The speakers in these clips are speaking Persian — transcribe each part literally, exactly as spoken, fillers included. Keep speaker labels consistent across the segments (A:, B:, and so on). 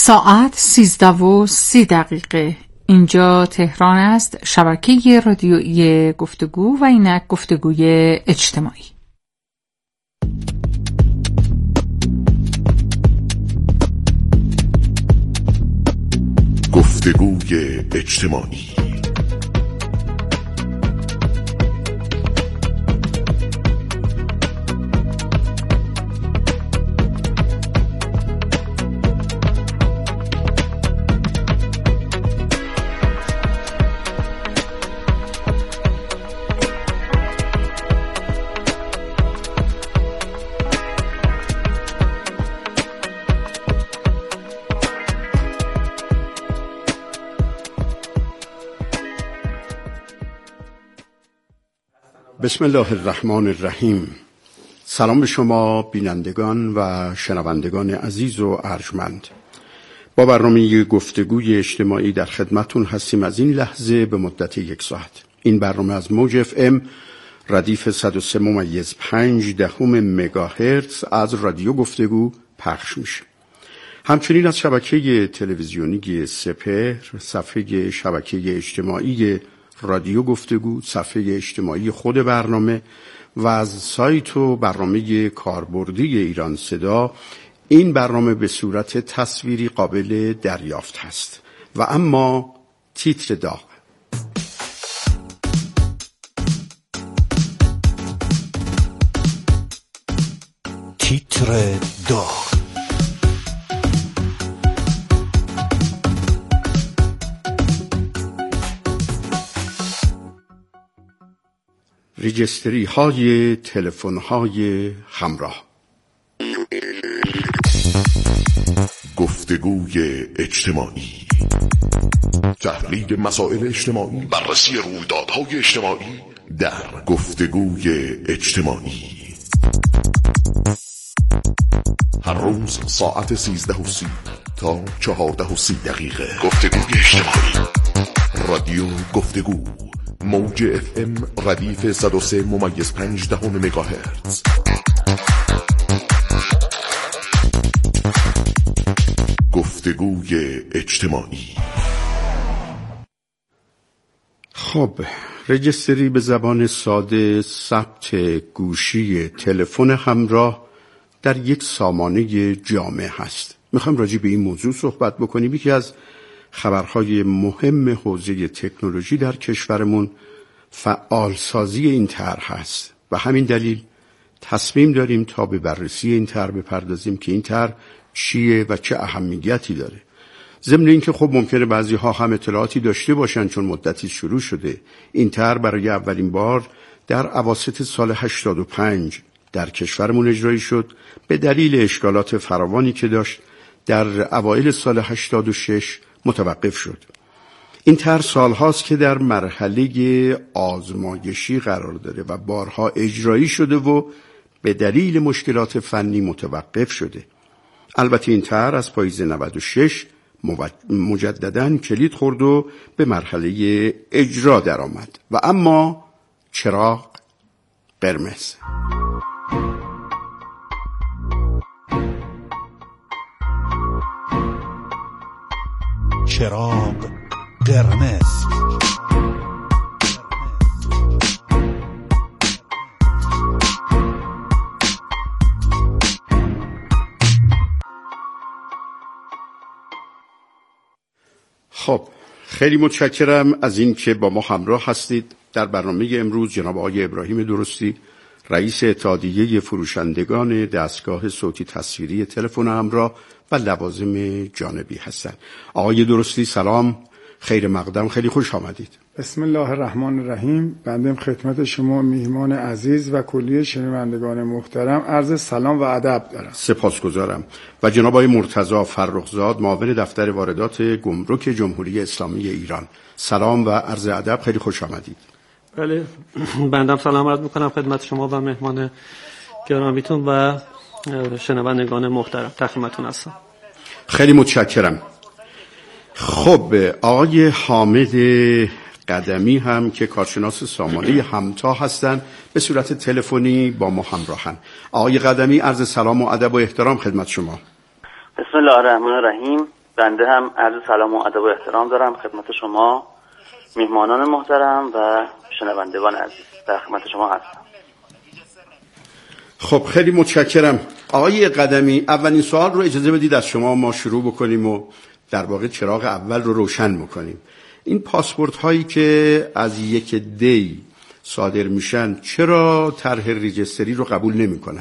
A: ساعت سیزده و سی دقیقه. اینجا تهران است، شبکه رادیویی گفتگو و اینک گفتگوی اجتماعی.
B: گفتگوی اجتماعی.
C: بسم الله الرحمن الرحیم. سلام به شما بینندگان و شنوندگان عزیز و ارجمند. با برنامه گفتگوی اجتماعی در خدمتون هستیم از این لحظه به مدت یک ساعت. این برنامه از موج اف ام ردیف صد و سه ممیز پنج دهم مگاهرتز از رادیو گفتگو پخش میشه. همچنین از شبکه تلویزیونی سپهر، صفحه شبکه اجتماعی رادیو گفتگو، صفحه اجتماعی خود برنامه و از سایت و برنامه کاربردی ایران صدا این برنامه به صورت تصویری قابل دریافت هست. و اما تیتر داغ.
B: تیتر داغ.
C: رجستری های تلفن های همراه.
B: گفتگوی اجتماعی. تحلیل مسائل اجتماعی، بررسی رویدادهای اجتماعی در گفتگوی اجتماعی. هر روز ساعت سیزده و سی تا چهارده و سی دقیقه. گفتگوی اجتماعی. رادیو گفتگو، موج اف ام ردیف صد و سه ممیز پنج دهم مگاهرتز. گفتگوی اجتماعی.
C: خب، رجستری به زبان ساده ثبت گوشی تلفن همراه در یک سامانه جامع هست. میخوام راجع به این موضوع صحبت بکنیم. یکی از خبرهای مهم حوزه تکنولوژی در کشورمون فعالسازی این طرح هست و همین دلیل تصمیم داریم تا به بررسی این طرح بپردازیم که این طرح چیه و چه اهمیتی داره. ضمن اینکه خب ممکنه بعضی ها هم اطلاعاتی داشته باشن چون مدتی شروع شده. این طرح برای اولین بار در اواسط سال هشتاد و پنج در کشورمون اجرایی شد. به دلیل اشکالات فراوانی که داشت در اوایل سال هشتاد و شش متوقف شد. این طرح سالهاست که در مرحله آزمایشی قرار داره و بارها اجرایی شده و به دلیل مشکلات فنی متوقف شده. البته این طرح از پاییز نود و شش مجدداً کلید خورد و به مرحله اجرا در آمد. و اما چراغ قرمز.
B: چراغ قرمز.
C: خب، خیلی متشکرم از این که با ما همراه هستید. در برنامه امروز جناب آقای ابراهیم درستی، رئیس اتحادیه فروشندگان دستگاه صوتی تصویری تلفن همراه و لوازم جانبی هستند. آقای درستی سلام، خیر مقدم، خیلی خوش آمدید.
D: بسم الله الرحمن الرحیم. بنده خدمت شما میهمان عزیز و کلیه شنوندگان محترم عرض سلام و ادب دارم.
C: سپاسگزارم. و جناب آقای مرتضی فرخزاد، معاون دفتر واردات گمرک جمهوری اسلامی ایران، سلام و عرض ادب، خیلی خوش آمدید.
E: بله، بنده سلام عرض میکنم خدمت شما و مهمان گرامیتون و شنوندگان محترم. در خدمتتون هستم.
C: خیلی متشکرم. خب، آقای حامد قدمی هم که کارشناس سامانه همتا هستند به صورت تلفنی با ما همراهن. آقای قدمی، عرض سلام و ادب و احترام خدمت شما.
F: بسم الله الرحمن الرحیم. بنده هم عرض سلام و ادب و احترام دارم خدمت شما میهمانان محترم و شنوندگان عزیز. در خدمت شما هستم.
C: خب خیلی متشکرم آقای قدمی. اولین سوال رو اجازه بدید از شما ما شروع بکنیم و در واقع چراغ اول رو روشن بکنیم. این پاسپورت هایی که از یک دی صادر میشن چرا طرح ریجستری رو قبول نمیکنن؟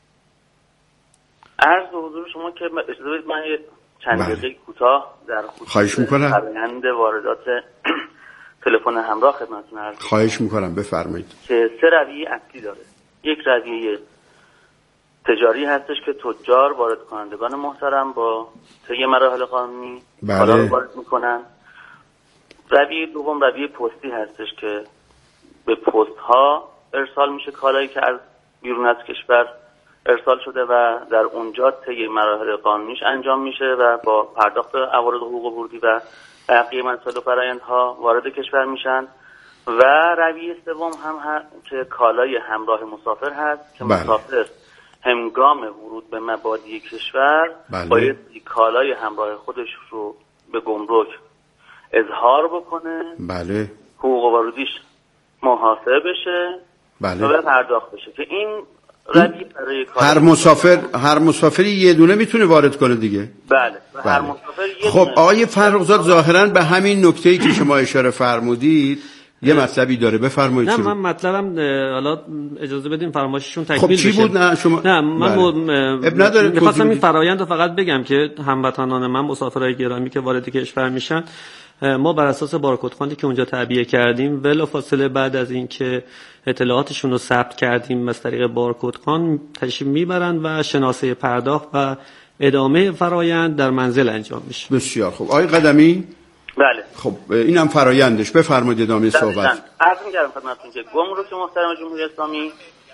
F: عرض به حضور شما که اجازه بدید من یه چند دقیقه کوتاه در
C: خواهش میکنم
F: فرآیند واردات تلفن همراه خدمتتون عرض کنم.
C: خواهش میکنم بفرمایید.
F: که سه رویه اصلی داره. یک رویه تجاری هستش که تجار وارد کنندگان محترم با طی مراحل قانونی کالا رو وارد میکنن. رویه دوم رویه پستی هستش که به پست ها ارسال میشه کالایی که از بیرون از کشور ارسال شده و در اونجا طی مراحل قانونیش انجام میشه و با پرداخت عوارض حقوق ورودی و بقیه مسائل و فرآیندها وارد کشور میشن. و رویه سوم هم هست که کالای همراه مسافر هست که
C: بله.
F: مسافر هنگام ورود به مبادی کشور
C: بله.
F: باید کالای همراه خودش رو به گمرک اظهار بکنه.
C: بله.
F: حقوق ورودیش محاسبه بشه.
C: بله.
F: و پرداخت بشه که این رویه برای
C: هر مسافر هر مسافری یه دونه میتونه وارد کنه دیگه.
F: بله.
C: بله.
F: هر مسافر یه
C: خب
F: دونه.
C: آقای فرخزاد ظاهراً به همین نکته‌ای که شما اشاره فرمودید یه مطلبی داره، بفرمایید.
E: نه من مطلبم حالا اجازه بدین فرمایششون تکمیل بشه.
C: خب چی بود؟ نه شما
E: نه من
C: بله.
E: می‌خواستم این فرآیند رو فقط بگم که هموطنان من مسافرای گرامی که وارد کشور میشن ما بر اساس بارکد خواندی که اونجا تعبیه کردیم بلافاصله بعد از اینکه اطلاعاتشون رو ثبت کردیم از طریق بارکد خوان تشریف میبرن و شناسه پرداخت و ادامه فرآیند در منزل انجام میشه.
C: بسیار خوب. آقای قدمی؟
F: بله.
C: خب اینم فرآیندش، بفرمایید ادامه صحبت.
F: عرض می‌کردم خدمتتون که گمرک محترم جمهوری اسلامی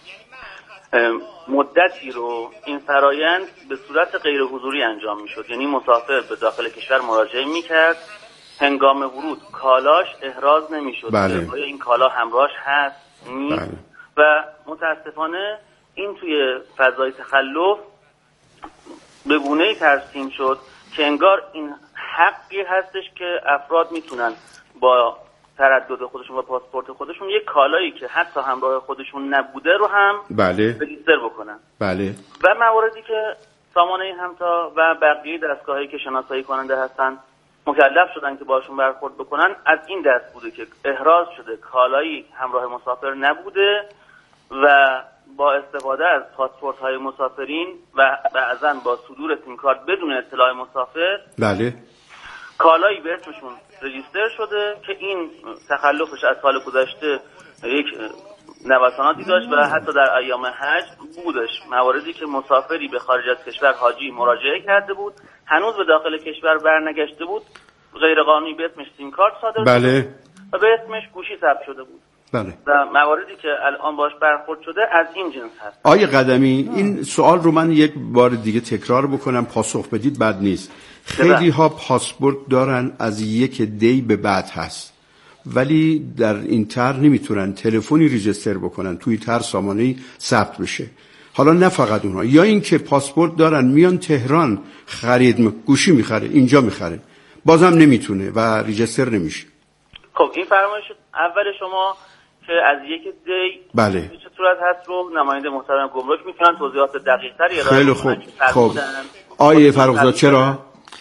F: مدتی رو این فرآیند به صورت غیر حضوری انجام میشد. یعنی مسافر به داخل کشور مراجعه میکرد، هنگام ورود کالاش احراز نمیشد.
C: بله.
F: آیا این کالا همراهش هست نیست؟
C: بله.
F: و متاسفانه این توی فضای تخلف به گونه‌ای ترسیم شد که انگار این حقی هستش که افراد میتونن با تردد خودشون و پاسپورت خودشون یک کالایی که حتی همراه خودشون نبوده رو هم
C: بله
F: رجیستر بکنن.
C: بله.
F: و مواردی که سامانه همتا و بقیه دستگاهایی که شناسایی کننده هستن مکلف شدن که باشون برخورد بکنن از این دست بوده که احراز شده کالایی همراه مسافر نبوده و با استفاده از پاسپورت های مسافرین و بعضاً با صدور سیم کارت بدون اطلاع مسافر
C: بله
F: کالایی به اسمشون رجیستر شده که این تخلفش از سال گذشته یک نوساناتی داشت و حتی در ایام حج بودش مواردی که مسافری به خارج از کشور حاجی مراجعه کرده بود هنوز به داخل کشور برنگشته بود غیر قانونی به اسمش سیم کارت صادر
C: بله.
F: شده و به اسمش گوشی ثبت شده بود.
C: بله.
F: و مواردی که الان باش برخورد شده از این جنس هست.
C: آقای قدمی این سوال رو من یک بار دیگه تکرار بکنم پاسخ بدید بد نیست. خیلی ها پاسپورت دارن از یک دی به بعد هست ولی در این طرح نمیتونن تلفنی ریجستر بکنن توی طرح سامانه‌ای ثبت بشه. حالا نه فقط اونها، یا اینکه پاسپورت دارن میان تهران خرید گوشی میخره اینجا میخره بازم نمیتونه و ریجستر نمیشه.
F: خب این فرمایش اول شما که از یک دی
C: بله
F: چه صورت هست رو نماینده محترم گمرک میتونن توضیحات دقیق تری ارائه
C: خیلی خوب. خب آیه فرخزاد چرا؟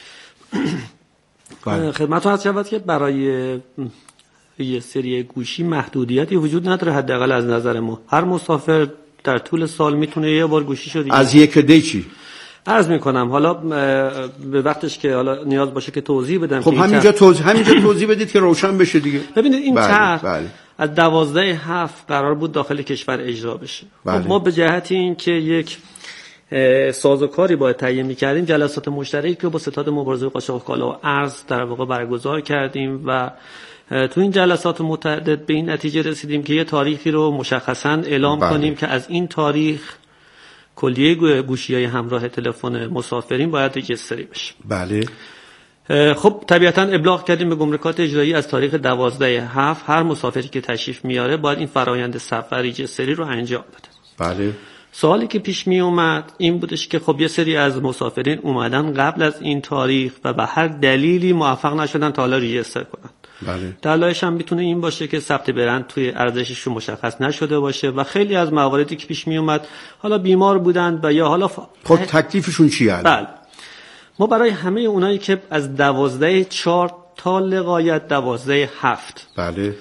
E: خدمتتون عرض شود که برای یه سری گوشی محدودیتی وجود نداره حداقل از نظر ما. هر مسافر در طول سال میتونه یه بار گوشیشو دیگه
C: از یک دی چی؟
E: عرض میکنم حالا به وقتش که حالا نیاز باشه که توضیح بدم.
C: خب همینجا توضیح همینجا توضیح بدید که روشن بشه دیگه.
E: ببینید این طرح
C: بله.
E: از دوازده هفت قرار بود داخل کشور اجرا بشه.
C: بله.
E: خب ما به جهت این که یک سازوکاری باید تهیه می‌کردیم جلسات مشترکی که با ستاد مبارزه قاچاق کالا و ارز در واقع برگزار کردیم و تو این جلسات متعدد به این نتیجه رسیدیم که یه تاریخی رو مشخصاً اعلام
C: بله.
E: کنیم که از این تاریخ کلیه گوشی‌های همراه تلفن مسافرین باید رجیستری بشه.
C: بله.
E: خب طبیعتاً ابلاغ کردیم به گمرکات اجرایی از تاریخ دوازده هفت هر مسافری که تشریف میاره باید این فرآیند ثبت و رجیستری رو انجام بده.
C: بله.
E: سوالی که پیش می اومد این بودش که خب یه سری از مسافرین اومدن قبل از این تاریخ و به هر دلیلی موفق نشدن تا حالا ریجستر کنن.
C: بله.
E: دلایلش هم میتونه این باشه که ثبت برند توی ارزششون مشخص نشده باشه و خیلی از مواردی که پیش می اومد حالا بیمار بودند و یا حالا ف...
C: خب تکلیفشون چیه؟
E: بله. ما برای همه اونایی که از دوازده چهار تا لغایت دوازده هفت
C: بله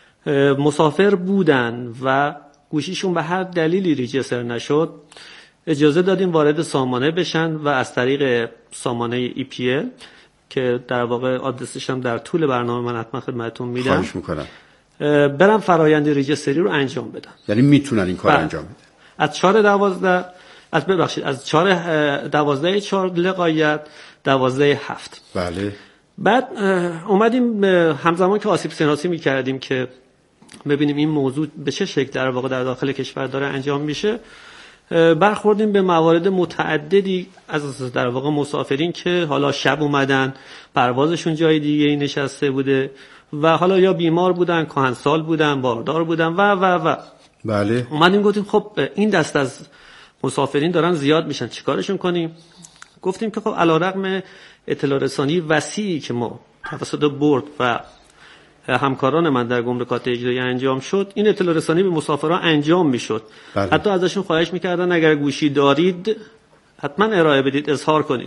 E: مسافر بودن و گوشیشون به هر دلیلی ریجستر نشد اجازه دادیم وارد سامانه بشن و از طریق سامانه ای پی ال که در واقع آدرسش هم در طول برنامه من حتما خدمتتون میدم،
C: خواهش میکنم،
E: برن فرآیند ریجستری رو انجام بدن.
C: یعنی میتونن این کار انجام بدن
E: از چهار دوازده از ببخشید از چهار دوازده چهار لغایت دوازده هفت.
C: بله.
E: بعد اومدیم همزمان که آسیب شناسی میکردیم که ببینیم این موضوع به چه شکل در واقع در داخل کشور داره انجام میشه، برخوردیم به موارد متعددی از در واقع مسافرین که حالا شب اومدن، پروازشون جای دیگه ای نشسته بوده و حالا یا بیمار بودن، کهنسال بودن، باردار بودن و و و
C: بله.
E: اومدیم گفتیم خب این دست از مسافرین دارن زیاد میشن، چیکارشون کنیم؟ گفتیم که خب علیرغم اطلاع رسانی وسیعی که ما توسط بورد و همکاران من در گمرکات اجرایی انجام شد، این اطلاع رسانی به مسافرها انجام میشد.
C: بله.
E: حتی ازشون خواهش میکردن اگر گوشی دارید حتما ارائه بدید، اظهار کنید.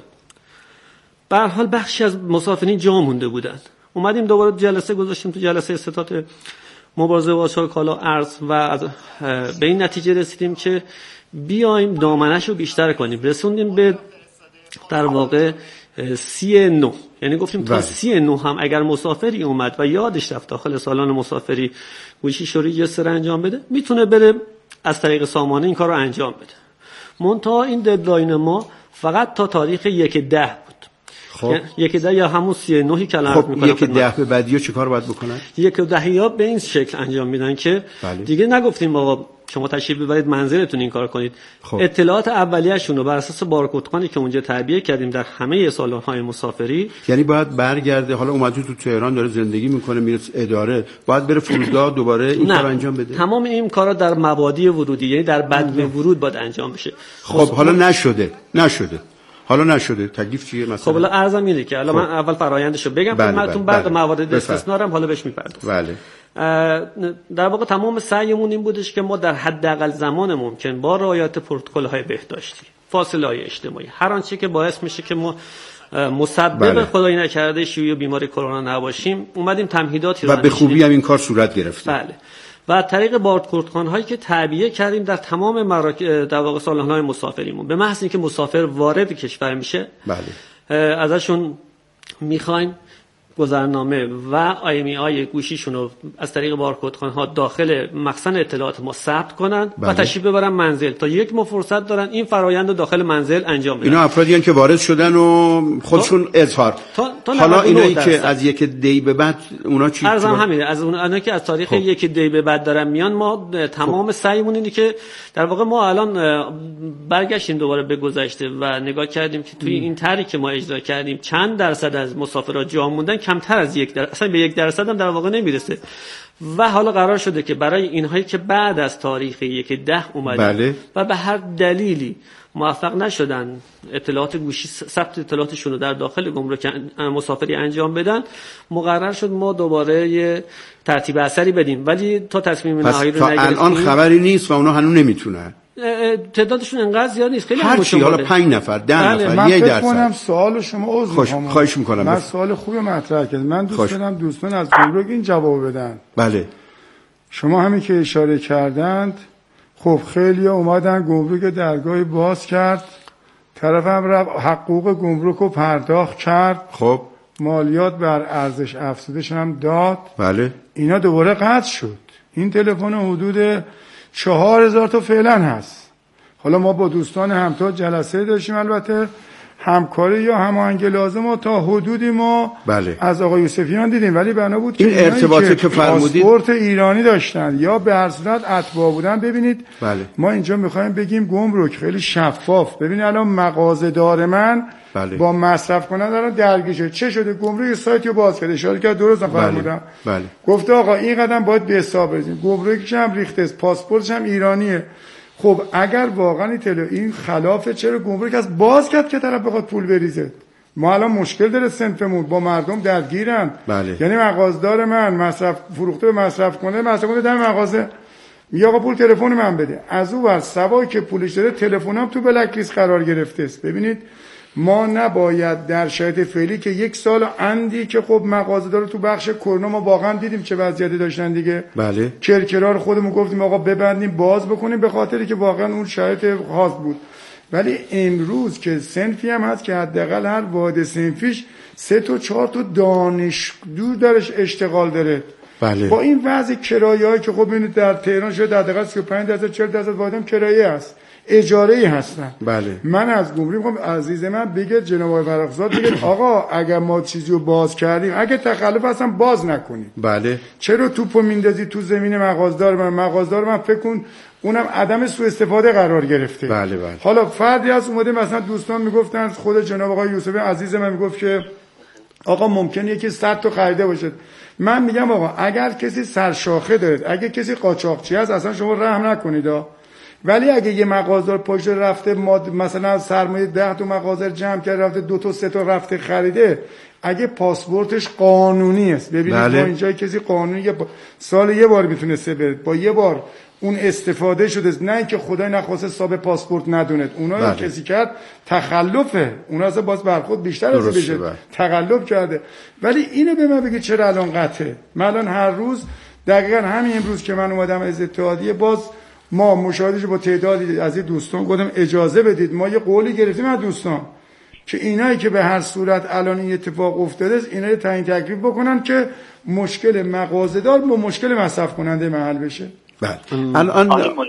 E: به هر حال بخشی از مسافرین جا مونده بودند. اومدیم دوباره جلسه گذاشتیم، تو جلسه استاتات مبارزه با آچار کالا ارز و از به این نتیجه رسیدیم که بیایم دامنش رو بیشتر کنیم. رسوندیم به در واقع سی نو، یعنی گفتیم تا سی نو هم اگر مسافری اومد و یادش رفت داخل سالن مسافری گوشیش رو ریجستر انجام بده، میتونه بره از طریق سامانه این کار رو انجام بده. منتها این ددلاین ما فقط تا تاریخ یک ده بود.
C: خب
E: یک ده یا همون سی نوهی که الان
C: خب
E: میکنم.
C: یک ده به بعدی ها چه کار باید بکنن؟ یک
E: ده ها به این شکل انجام میدن که
C: بله.
E: دیگه نگفتیم بابا شما تشریف ببرید منزلتون این کار کنید.
C: خب.
E: اطلاعات اولیه‌شون رو بر اساس بارکدخانی که اونجا تعبیه کردیم در همه سالن‌های مسافری،
C: یعنی باید برگرده، حالا اومده تو تهران داره زندگی میکنه میره اداره، باید بره فرودگاه دوباره این کارو انجام بده.
E: تمام این کارا در مبادی ورودی، یعنی در بدو ورود باید انجام بشه.
C: خب حالا نشده نشده حالا نشده تکلیف چیه مثلا؟
E: خب حالا عرضم اینه که حالا من اول فرآیندشو بگم خدمتتون، بعد موارد استثنا رو هم حالا بهش میپردازم.
C: بله.
E: در واقع تمام سعیمون این بودش که ما در حداقل زمان ممکن با رعایت پروتکل‌های بهداشتی، فاصله‌های اجتماعی، هر آنچه که باعث میشه که ما مسبب
C: بله.
E: خدای نکرده شیوع بیماری کرونا نباشیم، اومدیم تمهیداتی رو
C: و به خوبی هم این کار صورت گرفت.
E: بله. و از طریق بارکدخوان‌هایی که تعبیه کردیم در تمام مراکز در واقع سالن‌های مسافریمون، به محض اینکه مسافر وارد کشور میشه
C: بله.
E: ازشون میخوایم گذرنامه و آی ام ای آی گوشیشون رو از طریق بارکدخوان‌ها داخل مخزن اطلاعات ما ثبت کنن بله. و تشریف ببرن منزل تا یک ماه فرصت دارن این فرآیند رو داخل منزل انجام بدن.
C: اینا افرادی هستند که وارد شدن و خودشون اظهار.
E: تا، تا
C: حالا اینایی که از یک دی به بعد اونا چی؟
E: ارزم همینه، از اونایی که از تاریخ خب. یک دی به بعد دارن میان، ما تمام خب. سعیمون اینه که در واقع ما الان برگشتیم دوباره به گذشته و نگاه کردیم که توی ام. این طرحی که ما اجرا کردیم چند درصد از مسافرها جا موندن، کمتر از یک درصد، اصلا به یک درصد هم در واقع نمیرسه. و حالا قرار شده که برای اینهایی که بعد از تاریخ یک ده اومدن
C: بله.
E: و به هر دلیلی موفق نشدن اطلاعات گوشی ثبت اطلاعاتشون رو در داخل گمرک مسافری انجام بدن، مقرر شد ما دوباره یه ترتیب اثری بدیم، ولی تا تصمیم نهایی رو نگرفتیم.
C: الان خبری نیست و اونا هنوز نمیتونن.
E: تعدادشون انقدر زیاد نیست، خیلی
C: هر چی، حالا پنج نفر ده نفر یه درصد.
D: من فکر کنم سوال شما عذر میخوام،
C: خواهش میکنم.
D: من سوال خوب مطرح کردم، من دوست دارم دوستان از گمرک این جواب بدن.
C: بله.
D: شما همین که اشاره کردند، خب خیلی اومدن گمرک درگاهی باز کرد، طرف هم رفت حقوق گمرک رو پرداخت کرد،
C: خب
D: مالیات بر ارزش افزودش هم داد.
C: بله.
D: اینا دوباره قطع شد. این تلفن حدود چهار هزار تا فعلا هست. حالا ما با دوستان همتا جلسه داشتیم، البته همکاری یا هماهنگی لازم و تا حدودی ما
C: بله.
D: از آقای یوسفیان دیدیم، ولی بنا بود
C: این ارتباطی که فرمودید
D: پاسپورت ایرانی داشتن یا به هر صورت اتباع بودن. ببینید
C: بله.
D: ما اینجا میخوایم بگیم گمرک خیلی شفاف. ببینید الان مغازه‌دار من
C: بله.
D: با مصرف کننده دارن درگیر شده، چه شده؟ گمرک سایت رو باز کرده، اشاره کرد درست فرمودم.
C: بله. بله.
D: گفته آقا این قدم باید به حساب بزنید، گمرکش هم ریخته، پاسپورتش هم ایرانیه. خب اگر واقعا این, تل... این خلافه چرا گمرک از باز کرد که طرف بخواد پول بریزه؟ ما الان مشکل داره صنفمون با مردم درگیرن.
C: بله.
D: یعنی مغازدار من مصرف فروخته به مصرف کنه، مصرف کنه در مغازه میگه آقا پول تلفن من بده، از اون ور سوایی که پولش داره تلفنم تو بلک لیست قرار گرفته است. ببینید ما نباید در شرایط فعلی که یک سال اندی که خب مغازه‌دار تو بخش کرونا ما واقعا دیدیم چه وضعیتی داشتن دیگه.
C: بله.
D: کرکرا رو خودمون گفتیم آقا ببندیم باز بکنیم به خاطری که واقعا اون شرایط خاص بود. ولی امروز که صنفی هم هست که حداقل هر واحد صنفیش سه تا چهار تا دانشجو درش اشتغال داره.
C: بله.
D: با این وضع کرایه‌ای که خب ببینید در تهران شده حداقل سی و پنج درصد چهل درصد واحدم کرایه است، اجاره‌ای هستن.
C: بله.
D: من از گمرک میگم عزیز من بگه جناب آقای فرخزاد بگه آقا اگر ما چیزی رو باز کردیم اگه تخلف اصلا باز نکنیم.
C: بله.
D: چرا توپو میندازی تو زمین مغازدار من؟ مغازدار من فکر کن اونم عدم سوء استفاده قرار گرفته.
C: بله بله.
D: حالا فردی از اومده مثلا دوستان میگفتن، خود جناب آقای یوسفی عزیز من میگفت که آقا ممکنه یکی صد تا خریده باشه. من میگم آقا اگر کسی سرشاخه داره، اگه کسی قاچاقچی هست اصلا شما رحم نکنید ها. ولی اگه یه مغازدار پشت رفته مثلا سرمایه ده تا مغازه جمع کرده رفته دو تا سه تا رفته خریده، اگه پاسپورتش قانونی است، ببینید
C: بله.
D: ما اینجا کسی قانونی یه سال یه بار میتونسته بره، با یه بار اون استفاده شده، نه اینکه خدای نخواسته حساب پاسپورت ندونید. اونا بله. کسی کرد تخلفه، اونا اصلا باز برخورد بیشتر از این بشه، تخلف کرده. ولی اینو به من بگید چرا الان قطعه؟ من الان هر روز دقیقاً همین امروز که من اومدم از اتحادیه باز ما مشاهدهش با تعدادی از این دوستان گفتم اجازه بدید، ما یه قولی گرفتیم از دوستان که اینایی که به هر صورت الان این اتفاق افتاده است اینا رو تعیین تکلیف بکنن که مشکل مغازه‌دار با مشکل مصرف کننده محل بشه.
C: بله. الان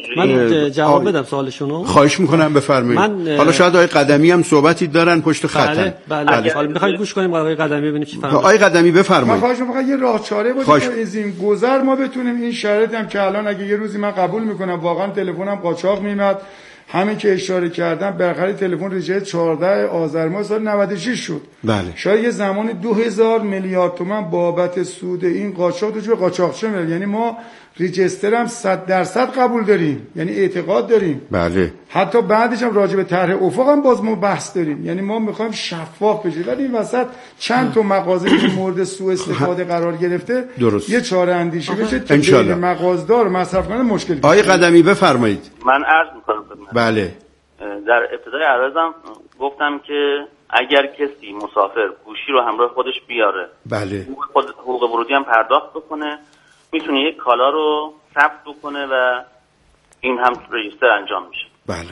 E: من جواب بدم سوالشونو.
C: خواهش میکنم بفرمایید. حالا شاید آقای قدمی هم صحبتی دارن پشت خطن.
E: بله بله. حالا میخوایم گوش کنیم آقای قدمی ببینیم چی فرمایید.
C: آقای قدمی بفرمایید.
D: من خواهش میکنم یه راه چاره باشه که از این گذر ما بتونیم این شرایط هم که الان اگه یه روزی من قبول میکنم واقعا تلفنم قاچاق میاد، همین که اشاره کردم بالاخره تلفن ریجه چهارده آذر ماه سال نود و شش شد.
C: بله.
D: شاید یه زمانی دو هزار میلیارد تومان بابت سود این قاچاق تو جو قاچاقچی میاد. یعنی ما ریجستر هم صد درصد قبول داریم، یعنی اعتقاد داریم.
C: بله.
D: حتی بعدش هم راجع به طرح افق هم باز ما بحث داریم، یعنی ما میخوایم شفاف بشه. ولی این وسط چند تا مغازه که مورد سوء استفاده قرار گرفته
C: درست.
D: یه چاره اندیشی بشه که بین مغازه‌دار مصرف کننده مشکل.
C: آقای قدمی بفرمایید.
F: من عرض میکنم خدمت.
C: بله.
F: در ابتدای عرضم گفتم که اگر کسی مسافر گوشی رو همراه خودش بیاره،
C: بله،
F: خود حقوق ورودی هم پرداخت بکنه، میتونه یک کالا رو ثبت بکنه و این هم رجیستر انجام میشه.
C: بله.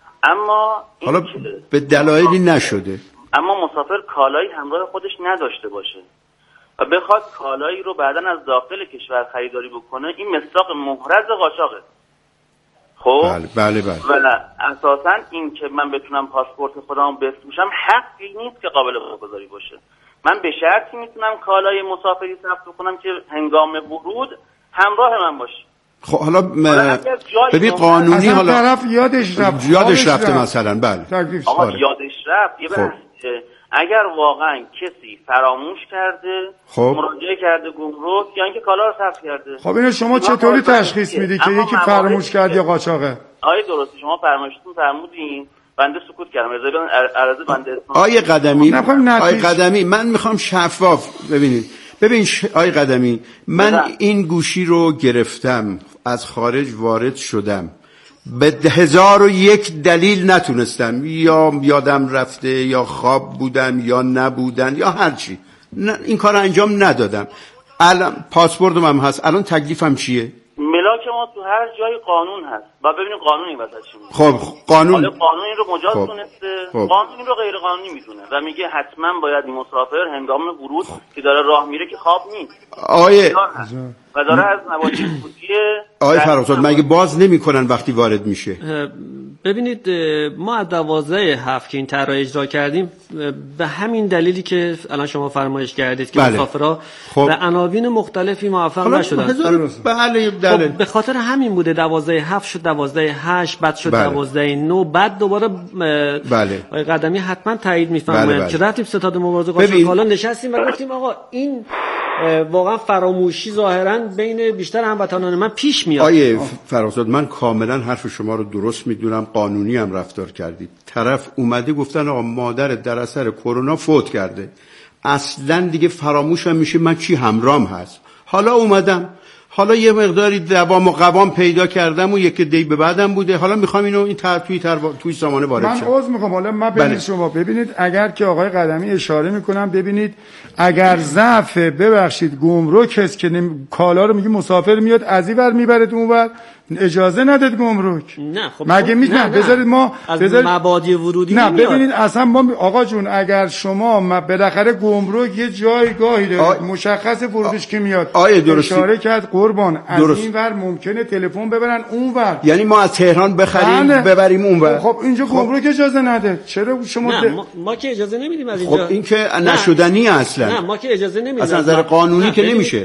F: اما
C: حالا به دلایلی نشده.
F: اما مسافر کالایی همراه خودش نداشته باشه و بخواد کالایی رو بعداً از داخل کشور خریداری بکنه، این مصداق محرز قاچاقه. خب
C: بله بله بله.
F: و اساساً این که من بتونم پاسپورت خودم بفروشم حقی نیست که قابل واگذاری باشه. من به شرطی میتونم کالای مسافری ثبت کنم که هنگام ورود همراه من باشه.
C: خب حالا م... ببین قانونی حالا
D: طرف یادش رفت
C: یادش رفته مثلا. بله
F: آقا یادش رفت یه بحث. اگر واقعا کسی فراموش کرده، خب مراجعه کرده گمرک یا اینکه کالا رو ثبت کرده،
D: خب اینو شما چطوری تشخیص میدی که یکی فراموش کرد یا قاچاقه؟
F: آیه درسته شما فرمایشتون فرمودین، بنده سکوت کردم. رضا عرض بنده.
C: آیه قدمی آیه قدمی من میخوام شفاف ببینید. ببین ش... آیه قدمی من بزن. این گوشی رو گرفتم، از خارج وارد شدم، به هزار و یک دلیل نتونستم، یا یادم رفته یا خواب بودم یا نبودن یا هرچی، نه این کار انجام ندادم. الان پاسپورتم هم هست، الان تکلیفم چیه؟
F: ملاک ما تو هر جای قانون هست و ببینیم قانون این وسط چی میگه.
C: خب قانون
F: قانون این رو مجاز دونسته، خب. قانون این رو غیر قانونی میدونه و میگه حتما باید این مسافر هنگام ورود خب. که داره راه میره که خواب نیست
C: آیه
F: و داره از نواحی خصوصی
C: آیه فرخزاد مگه باز نمیکنن وقتی وارد میشه؟
E: ببینید ما از دوازده هفت که این طرح اجرا کردیم به همین دلیلی که الان شما فرمایش کردید که بله. مسافرها خب. به عناوین مختلفی موفق نشدن.
C: بله
E: خب به خاطر همین بوده دوازده هفت شد دوازده هشت بعد شد بله. دوازده نه بعد دوباره
C: بله.
E: آقای قدمی حتما تایید میفرمایند بله بله. که رفتیم ستاد مبارزه قاچاق کالا نشستیم و گفتیم آقا این واقعا فراموشی ظاهرا بین بیشتر هموطنان من پیش میاد.
C: آیه فرازاد، من کاملا حرف شما رو درست میدونم، قانونی هم رفتار کردید. طرف اومده گفتن آقا مادرت در اثر کرونا فوت کرده، اصلا دیگه فراموش هم میشه من چی همرام هست. حالا اومدم، حالا یه مقداری دوام و قوام پیدا کردم و یک دی به بعدم بوده، حالا میخوام اینو این تر توی تر توی سامانه وارد شه.
D: من عذر میخوام، حالا من ببینید شما ببینید، اگر که آقای قدمی اشاره میکنم ببینید، اگر ضعف ببخشید گمرک هست که نم... کالا رو میگه مسافر میاد از این ور میبره اونور، اجازه نداد گمرک.
E: نه خب
D: مگه میگم بذارید ما
E: بذارید مبادی ورودی
D: نه
E: نمیاد.
D: ببینید اصلا ما آقا جون، اگر شما بالاخره گمرک یه جایگاهی داره آ... مشخص ورودش که میاد، اشاره کرد قربان از درست. این ور ممکنه تلفن ببرن اون ور،
C: یعنی ما از تهران بخریم بله. ببریم اون ور.
D: خب اینجا گمرک خب. اجازه نده. چرا شما
E: نه ده... ما... ما که اجازه نمیدیم از اینجا.
C: خب این که نشدنی اصلا.
E: نه ما که اجازه نمیدیم
C: از نظر قانونی نه. که نمیشه.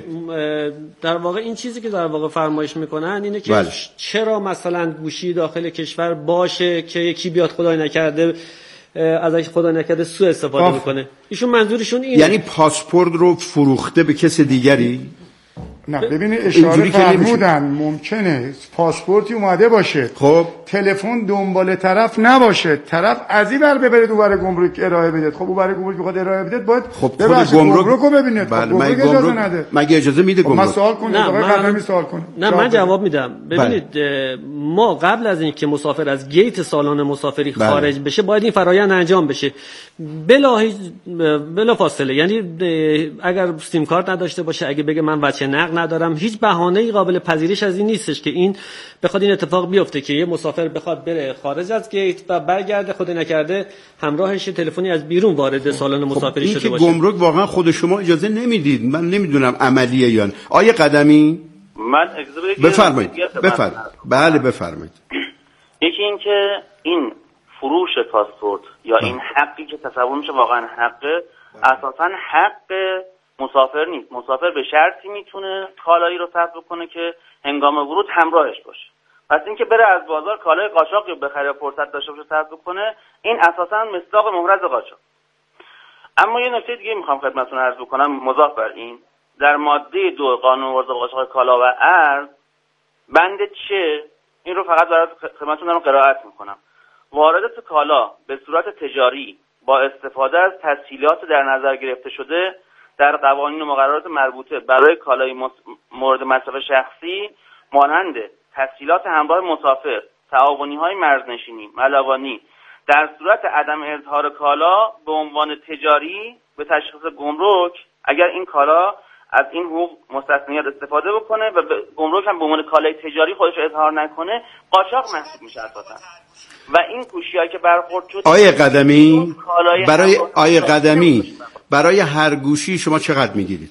E: در واقع این چیزی که در واقع فرمایش میکنن اینه که بله. چرا مثلا گوشی داخل کشور باشه که یکی بیاد خدای نکرده ازش خدا نکرده سوء استفاده آف. میکنه. ایشون منظورشون اینه.
C: یعنی پاسپورت رو فروخته به کس دیگری؟
D: نه ببینید اشاره فرمودن ممکنه پاسپورتی اومده باشه،
C: خب
D: تلفن دنبال طرف نباشه، طرف از این ور ببرید اون ور گمرک ارائه بدید. خب اون ور گمرک بخواد ارائه بدید باید
C: خب خود گمرک
D: رو ببینید.
C: بله.
D: خب گمرک اجازه نده.
C: مگه اجازه میده گمرک؟
D: من سوال کنید آقای قدمی سوال کنید.
E: نه من جواب میدم. ببینید بله. ما قبل از اینکه مسافر از گیت سالن مسافری بله. خارج بشه باید این فرآیند انجام بشه بلا بلا فاصله. یعنی اگر سیم کارت نداشته باشه، اگه بگه من وجه نقد ندارم، هیچ بهانه‌ای قابل پذیرش از این نیستش که این بخواد این اتفاق بیفته که یه مسافر بخواد بره خارج از گیت و برگرده خود نکرده همراهش تلفنی از بیرون وارد سالن مسافری
C: خب
E: شده باشه.
C: این که گمرک واقعا خود شما اجازه نمیدید، من نمیدونم عملیه یا نه. آیه قدمی
F: من اجازه
C: بفرمایید. بفرمایید. بله بفرمایید.
F: یکی این که این فروش پاسپورت یا این حقی که تصور میشه واقعا حقه، اساسا حق مسافر نیست. مسافر به شرطی میتونه کالایی رو ثبت کنه که هنگام ورود همراهش باشه. پس اینکه بره از بازار کالای قاچاقی بخره فرصت داشته باشه ثبت کنه، این اساسا مصداق محرز قاچاق. اما یه نکته دیگه میخوام خدمتتون عرض بکنم مضاف بر این، در ماده دو قانون ورود قاچاق کالا و ارز بند چه، این رو فقط برای خدمتتون دارم قرائت میکنم. واردات کالا به صورت تجاری با استفاده از تسهیلات در نظر گرفته شده در قوانین و مقررات مربوطه برای کالای مورد مصرف شخصی مانند تسهیلات همراه مسافر، تعاونی‌های مرزنشینی، ملوانی، در صورت عدم اظهار کالا به عنوان تجاری به تشخیص گمرک، اگر این کالا از این حقوق مستثنیات استفاده بکنه و گمرک هم به عنوان کالای تجاری خودش اظهار نکنه، قاچاق محسوب میشه اساسا. و این کوشی‌هایی که برخورد شد
C: آیه قدمی برای آیه قدمی برای هر گوشی شما چقدر میگیرید؟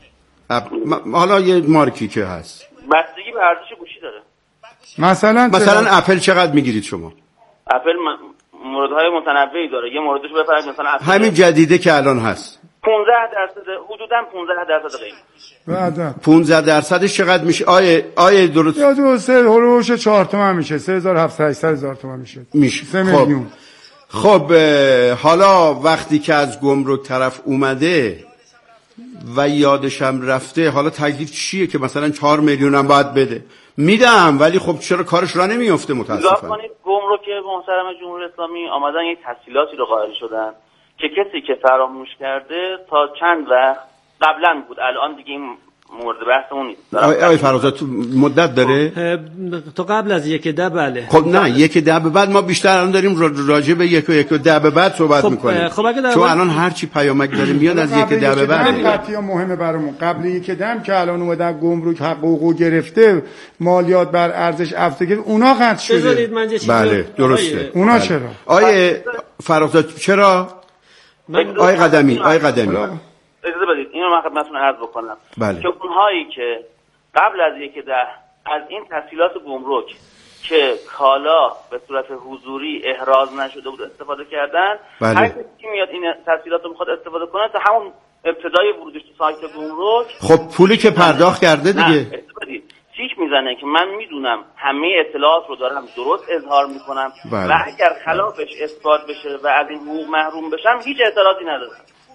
C: حالا یه مارکی که هست
F: بستگی به ارزش گوشی داره.
C: مثلا مثلا اپل چقدر میگیرید شما؟
F: اپل موردهای متنوعی داره. یه موردش بفرمایید مثلا اپل
C: همین جدیده که الان هست
F: پانزده درصد، حدوداً پانزده درصد قیمت.
C: پانزده درصدش چقدر میشه؟ آیه آیه درست
D: یا دو سه هولوش چهار تومن میشه، سه هزار و هفتصد تومن میشه
C: میشه
D: سه میلیون.
C: خب حالا وقتی که از گمرک طرف اومده و یادشم رفته، حالا تکلیف چیه که مثلا چهار میلیون هم باید بده؟ میدم، ولی خب چرا کارش را نمیفته متاسفانه.
F: کنید گمرک محترم جمهوری اسلامی آمدن یک تسهیلاتی رو قائل شدن که کسی که فراموش کرده تا چند وقت قبلا بود، الان دیگه این مورد بحثمون نیست.
C: آقای فرازات تو مدت داره؟
E: تو قبل از یک ده بله.
C: خب نه یک ده به بعد ما بیشتر الان داریم راجع به یک و یک و ده به بعد صحبت
E: خب
C: میکنیم.
E: خب اگه
C: چون الان هر چی پیامک داره میاد از یک ده به بعد.
D: قطعی مهمه برامون. قبل یک ده که الان اومدن گمرک حقوقو گرفته، مالیات بر ارزش افزوده گرفت، اونا قطع شده.
E: بذارید من چیزی
C: بله درسته.
D: اونا
C: بله.
D: چرا؟
C: آیه فرازات چرا؟ آیه قدمی آیه قدمی
F: اجازه بدید اینو من خدمتتون عرض بکنم.
C: بله.
F: که اونهایی که قبل از یک ده از این تسهیلات گمرک که کالا به صورت حضوری احراز نشده بود استفاده کردن،
C: بله.
F: هر کسی که میاد این تسهیلات رو میخواد استفاده کنه تا همون ابتدای ورودش تو سایت گمرک،
C: خب پولی که پرداخت کرده دیگه
F: چیک میزنه که من میدونم همه اطلاعات رو دارم درست اظهار میکنم. بله. و اگر خلافش اثبات بشه و از این حقوق محروم بشم هیچ اعتراضی ندارم.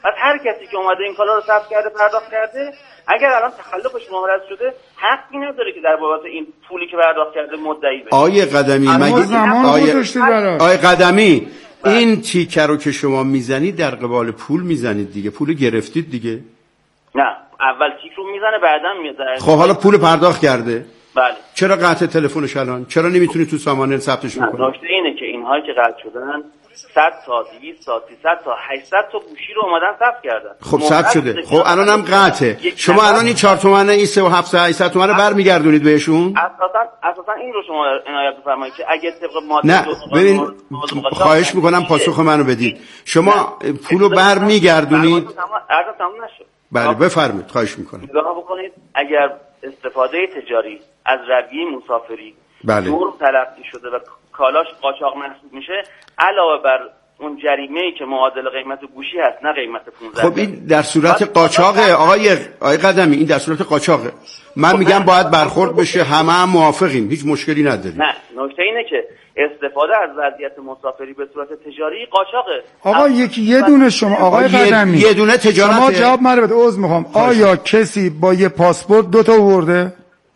F: پس هر کسی که اومده این کالا رو ثبت کرده پرداخت کرده، اگر الان تخلفش مهارت شده حقی نداره که در بابت این پولی که پرداخت کرده مدعی بشه.
C: آیه قدمی مگه آیه آیه قدمی این تیکه رو که شما میزنید در قبال پول میزنید دیگه، پول گرفتید دیگه.
F: نه اول تیک رو میزنه بعداً میاد.
C: خب حالا پول پرداخت کرده.
F: بله.
C: چرا قطع تلفنش الان؟ چرا نمیتونی تو سامانه ثبتش بکنی؟
F: نکته اینه که اینهایی که قطع شدن صد تا دویست تا سیصد تا هشتصد تا گوشی رو اومدن ثبت کردن.
C: خب ثبت شده. خب الانم قطعه. شما الان این چهار تومن این سه و هفتصد هشتصد تومن رو برمیگردونید بهشون؟
F: اساسا اساسا این رو شما عنایت بفرمایید که اگه طبق ماده
C: نه ببین خواهش میکنم پاسخ منو بدید. شما پولو برمیگردونید؟
F: عرض تموم نشد.
C: بله بفرمایید خواهش میکنم.
F: نگاه بکنید اگر استفاده تجاری از رویه مسافری
C: بله.
F: دور تلقی شده و کالاش قاچاق محسوب میشه، علاوه بر اون جریمه‌ای که معادل قیمت گوشی هست نه قیمت پانزده.
C: خب این در صورت قاچاقه آقای آقای قدمی، این در صورت قاچاقه. من خب میگم باید برخورد بشه، همه هم موافقیم، هیچ مشکلی نداریم.
F: نه نکته اینه که استفاده از وضعیت مسافری به صورت تجاری قاچاقه.
D: آقا یکی یه دونه شما آقای قدمی
C: یه دونه تجارت.
D: شما جواب منو بده. عذر میخوام، آیا کسی با یه پاسپورت دو تا آورده؟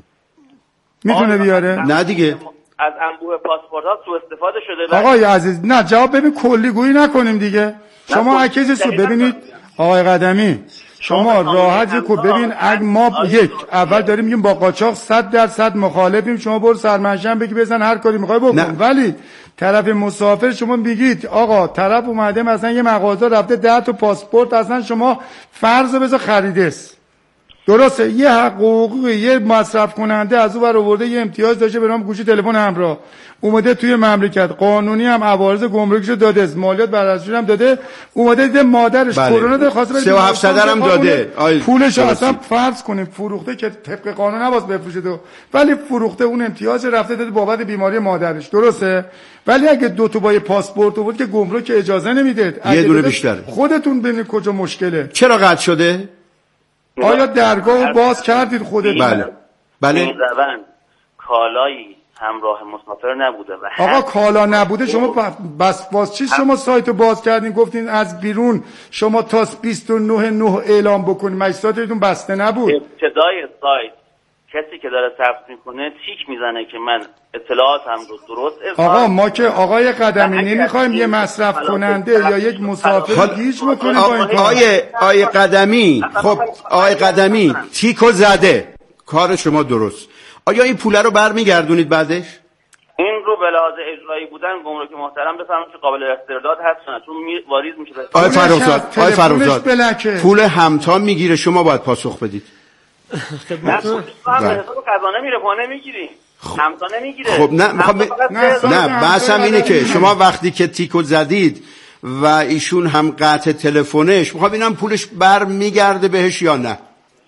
D: میتونه بیاره؟
C: نه دیگه.
F: از انبوه پاسپورت ها سوء استفاده شده.
D: آقای عزیز نه جواب ببین، کلی گویی نکنیم دیگه. شما هر کسی سو ببینید آقای قدمی، شما راحت کو ببین. اگه ما یک اول داریم میگیم با قاچاق صد درصد مخالفیم، شما برو سرمنشن بگی بزن هر کاری میخوای بکن، ولی طرف مسافر شما بگید آقا طرف اومده مثلا یه مغازه رفته ده تا پاسپورت، اصلا شما فرض بذار خریده است، درسته، یه حقوقی یه مصرف کننده از اون ور آورده یه امتیاز داشته به نام گوشی تلفن همراه، اومده توی مملکت قانونی هم عوارض گمرکیشو داده است، مالیات بررسی هم داده، اومده دیده مادرش کرونا داره خواسته بره
C: سه و هفتصد هم داده،
D: پولش اصلا فرض کنیم فروخته که طبق قانون نباید بفروشه تو، ولی فروخته اون امتیاز رفته داده بابت بیماری مادرش، درسته. ولی اگه دو تا با پاسپورت بود که گمرک اجازه نمیده،
C: یه دونه بیشتر،
D: خودتون ببینید کجا مشکله.
C: چرا قطع شده؟
D: آیا درگاه باز کردید خودتون؟
C: بله بله.
F: این روند کالایی همراه مسافر نبوده و
D: آقا کالا نبوده شما بس باز چی شما سایتو باز کردین گفتین از بیرون شما تا بیست و نه نه اعلام بکنین، مجلساتتون بسته نبود؟
F: ابتدای سایت کسی که داره ثبت میکنه تیک میزنه که من اطلاعاتم رو درست.
D: آقا ما که آقای قدمی نمیخوایم یه مصرف کننده یا یک مسافر گیج بکنیم با این کار.
C: آقای آقای قدمی، خب آقای قدمی تیکو زده، کار شما درست. آیا این پوله رو برمیگردونید بعدش؟
F: این رو به لحاظ اجرایی بودن گمرک محترم بفهمید که قابل استرداد هست نه، چون واریز میشه.
C: آقای فرخزاد، آقای فرخزاد پول همتا میگیره، شما باید پاسخ بدید.
F: نه حساب خزانه میره، پا نمیگیری. همتا نمیگیره.
C: خب نه میخوام نه بحثم اینه که شما وقتی که تیکو زدید و ایشون هم قطع تلفنش، میخوام ببینم پولش برمیگرده بهش یا نه.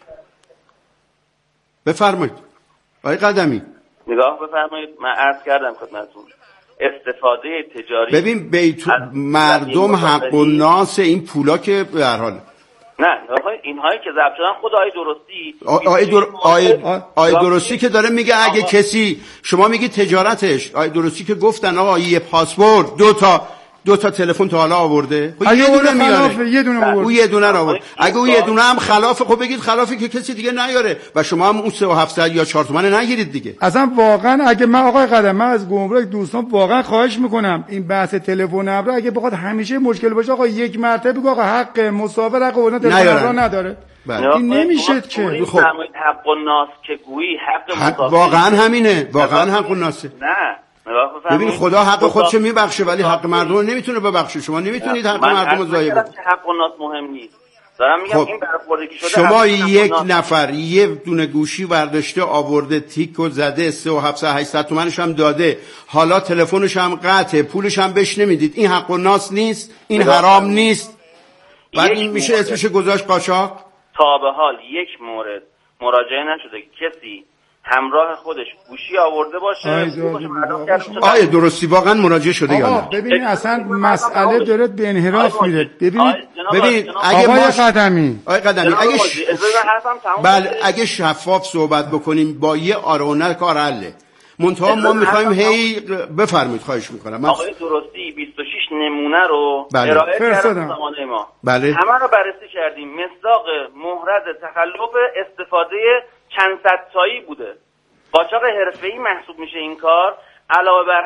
C: بفرمایید آقای قدمی.
F: نگاه بفرمایید، من عرض کردم خدمتتون استفاده تجاری.
C: ببین بیت مردم حق و ناس این پولا که به هر حال
F: نه اینهایی که ضبط شدن خود آی درستی
C: آی در... آی... آی درستی که داره میگه اگه کسی شما میگی تجارتش، آی درستی که گفتن آقا یه پاسپورت دو تا دو تا تلفن تا حالا آورده،
D: خب یه دونه میاره، یه دونه آورد،
C: اون یه دونه رو آورد. اگه اون یه دونه هم خلافه، خب بگید خلافه که کسی دیگه نیاره و شما هم اون سه و هفتصد یا چهار تومن نگیرید دیگه.
D: اصلا واقعا اگه من آقای قدم من از گمرک دوستان واقعا خواهش میکنم این بحث تلفن ابر اگه بخواد همیشه مشکل باشه آقا یک مرتبه بگو آقا حق مسافر حق اون تلفن ابر نداره.
C: بله.
D: این نمیشه که
F: خب حق الناس که گویی حق مسافر
C: واقعا همینه، واقعا حق الناس.
F: نه
C: ببین خدا حق خودشو میبخشه ولی حق مردم رو نمیتونه ببخشه. شما نمیتونید حق مردم رو ضایع کنید.
F: حق الناس مهم نیست. دارم میگم
C: خب.
F: این برخوردی شده
C: شما یک نفر یه دونه گوشی برداشته آورده تیک و زده سه و هفتصد هشتصد تومنش هم داده، حالا تلفنش هم قطعه، پولش هم بهش نمیدید، این حق الناس نیست؟ این حرام نیست؟ بعد این میشه اسمش گذاشت قاچاق؟
F: تا به حال یک مورد مراجعه نشده که کسی همراه خودش گوشی آورده باشه.
C: آیا درستی واقعا مراجعه شده یا نه؟
D: ببینید اصلا مسئله داره به انحراف میره. ببینید
C: ببین اگه
D: آقای قدمی
C: آقای قدمی اگه ش... بله اگه شفاف صحبت بکنیم با یه آرونه کار حله. منتها ما میخوایم هی بفرمایید خواهش میکنم.
F: آقای درستی بیست و شش نمونه رو بله. ارائه کردن زمانه ما
C: بله.
F: همه رو بررسی کردیم. مصداق محرز تخلف استفاده چند صد تایی بوده. قاچاق حرفه‌ای محسوب میشه این کار. علاوه بر